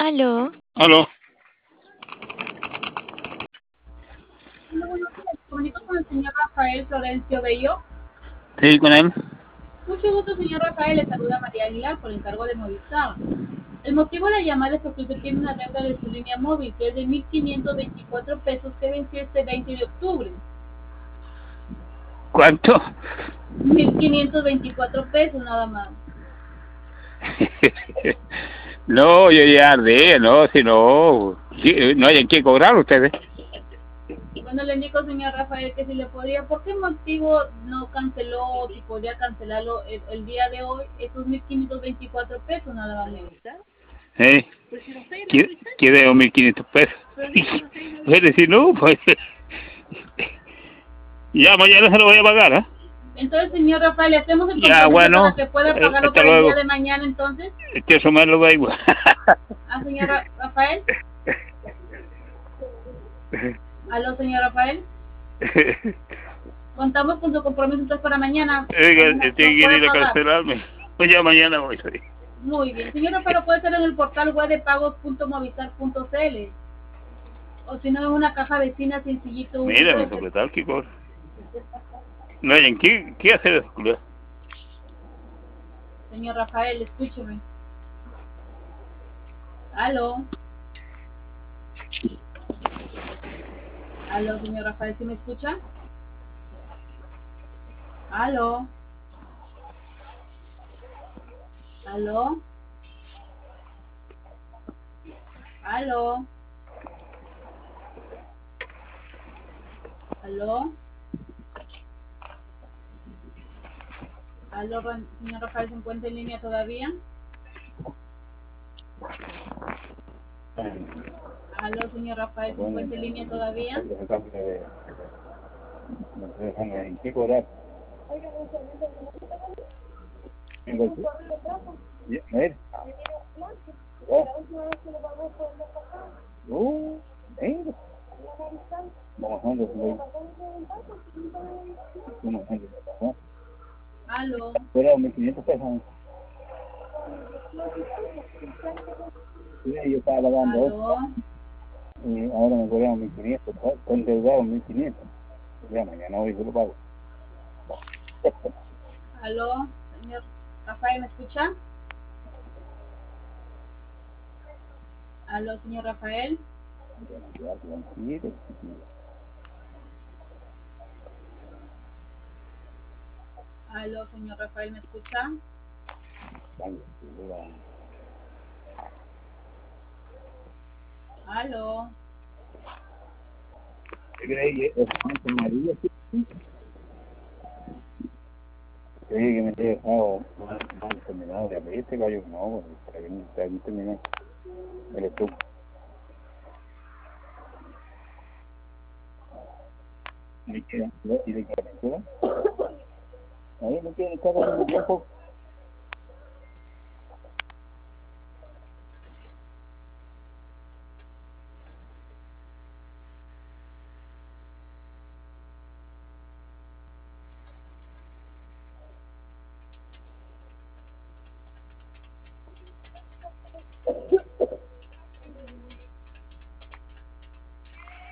Aló, Aló, Hola, buenos días. Me comunico con el señor Rafael Florencio Bello. sí, con él. Mucho gusto, señor Rafael. Le saluda María Aguilar por encargo de Movistar. El motivo de la llamada es porque usted tiene una deuda de su línea móvil que es de 1.524 pesos que venció este 20 de octubre. ¿Cuánto? 1.524 pesos nada más. No, yo ya ardí, no, si no, no hay en qué cobrar ustedes. Bueno, le indico, señor Rafael, que si le podría, ¿por qué motivo no canceló o si podría cancelarlo el día de hoy? Esos 1.524 pesos nada más. ¿Eh? ¿Qué debo 1.500 pesos? Es decir, no, pues ya mañana se lo voy a pagar, ¿eh? Entonces, señor Rafael, ¿le hacemos el Ya, compromiso para bueno, que pueda pagarlo hasta para el día luego. de mañana entonces? Que eso me lo da igual. Señor Rafael. Aló, señor Rafael. Contamos con su compromiso entonces para mañana. Tiene Lo que puede ir a pagar. cancelarme. Pues ya mañana voy. Sí. Muy bien. Señor Rafael, puede ser en el portal web de pagos.movistar.cl o si no en una caja vecina sencillito. Mira, mi secretario, ¿qué cobra? No hay en qué hacer eso. Señor Rafael, escúcheme. Aló. Aló, señor Rafael, ¿sí me escucha? Aló. Aló. Aló. Aló. Aló, señor Rafael, ¿se encuentra en línea todavía? Aló, señor Rafael, ¿se encuentra en línea todavía? ¿En qué cobrar? A ver. Aló. Fuera 1.500 pesos. Sí, yo estaba pagando Aló. y ahora me cobraron 1.500. Estoy endeudado 1.500. Ya mañana hoy se lo pago. Aló, señor Rafael, ¿me escucha? Aló, señor Rafael. Aló, señor Rafael, ¿me escucha? Aló. Creí que me había dejado mal terminado de abrir este gallo, no, para que no termine el estuco. Me queda, ¿y de qué? Ahí me queda el carro de tiempo.